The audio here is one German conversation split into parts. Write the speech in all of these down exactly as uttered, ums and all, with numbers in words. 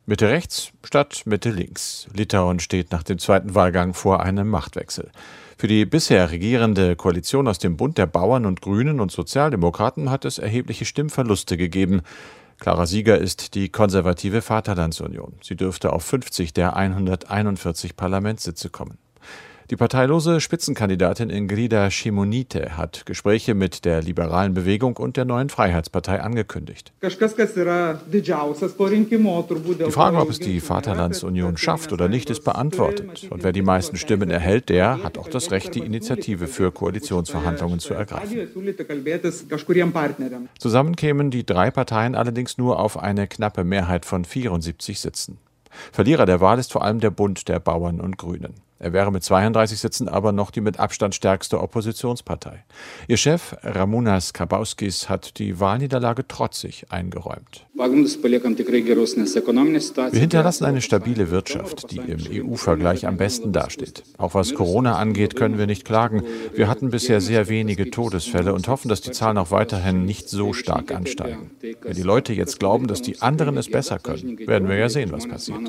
Mitte rechts statt Mitte links. Litauen steht nach dem zweiten Wahlgang vor einem Machtwechsel. Für die bisher regierende Koalition aus dem Bund der Bauern und Grünen und Sozialdemokraten hat es erhebliche Stimmverluste gegeben. Klarer Sieger ist die konservative Vaterlandsunion. Sie dürfte auf fünfzig der hunderteinundvierzig Parlamentssitze kommen. Die parteilose Spitzenkandidatin Ingrida Šimonytė hat Gespräche mit der liberalen Bewegung und der neuen Freiheitspartei angekündigt. Die Frage, ob es die Vaterlandsunion schafft oder nicht, ist beantwortet. Und wer die meisten Stimmen erhält, der hat auch das Recht, die Initiative für Koalitionsverhandlungen zu ergreifen. Zusammen kämen die drei Parteien allerdings nur auf eine knappe Mehrheit von vierundsiebzig Sitzen. Verlierer der Wahl ist vor allem der Bund der Bauern und Grünen. Er wäre mit zweiunddreißig Sitzen aber noch die mit Abstand stärkste Oppositionspartei. Ihr Chef Ramūnas Karbauskis hat die Wahlniederlage trotzig eingeräumt. Wir hinterlassen eine stabile Wirtschaft, die im E U-Vergleich am besten dasteht. Auch was Corona angeht, können wir nicht klagen. Wir hatten bisher sehr wenige Todesfälle und hoffen, dass die Zahlen auch weiterhin nicht so stark ansteigen. Wenn die Leute jetzt glauben, dass die anderen es besser können, werden wir ja sehen, was passiert.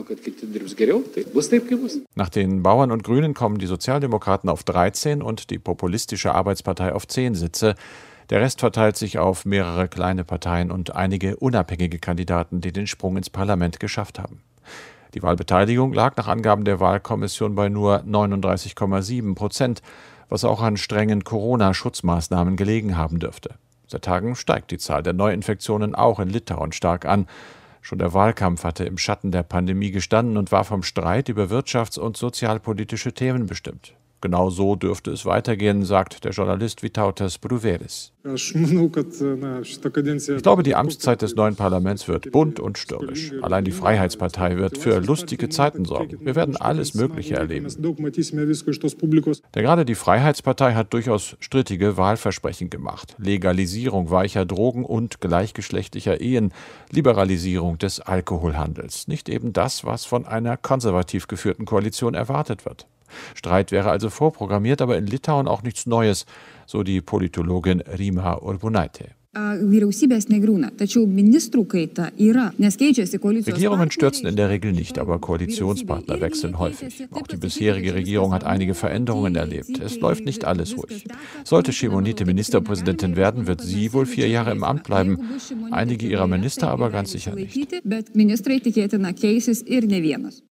Nach den Bauern und Grünen kommen die Sozialdemokraten auf dreizehn und die populistische Arbeitspartei auf zehn Sitze. Der Rest verteilt sich auf mehrere kleine Parteien und einige unabhängige Kandidaten, die den Sprung ins Parlament geschafft haben. Die Wahlbeteiligung lag nach Angaben der Wahlkommission bei nur neununddreißig Komma sieben Prozent, was auch an strengen Corona-Schutzmaßnahmen gelegen haben dürfte. Seit Tagen steigt die Zahl der Neuinfektionen auch in Litauen stark an. Schon der Wahlkampf hatte im Schatten der Pandemie gestanden und war vom Streit über wirtschafts- und sozialpolitische Themen bestimmt. Genau so dürfte es weitergehen, sagt der Journalist Vytautas Bruveris. Ich glaube, die Amtszeit des neuen Parlaments wird bunt und stürmisch. Allein die Freiheitspartei wird für lustige Zeiten sorgen. Wir werden alles Mögliche erleben. Denn gerade die Freiheitspartei hat durchaus strittige Wahlversprechen gemacht. Legalisierung weicher Drogen und gleichgeschlechtlicher Ehen, Liberalisierung des Alkoholhandels. Nicht eben das, was von einer konservativ geführten Koalition erwartet wird. Streit wäre also vorprogrammiert, aber in Litauen auch nichts Neues, so die Politologin Rima Urbonaitė. Regierungen stürzen in der Regel nicht, aber Koalitionspartner wechseln häufig. Auch die bisherige Regierung hat einige Veränderungen erlebt. Es läuft nicht alles ruhig. Sollte Šimonytė Ministerpräsidentin werden, wird sie wohl vier Jahre im Amt bleiben. Einige ihrer Minister aber ganz sicher nicht.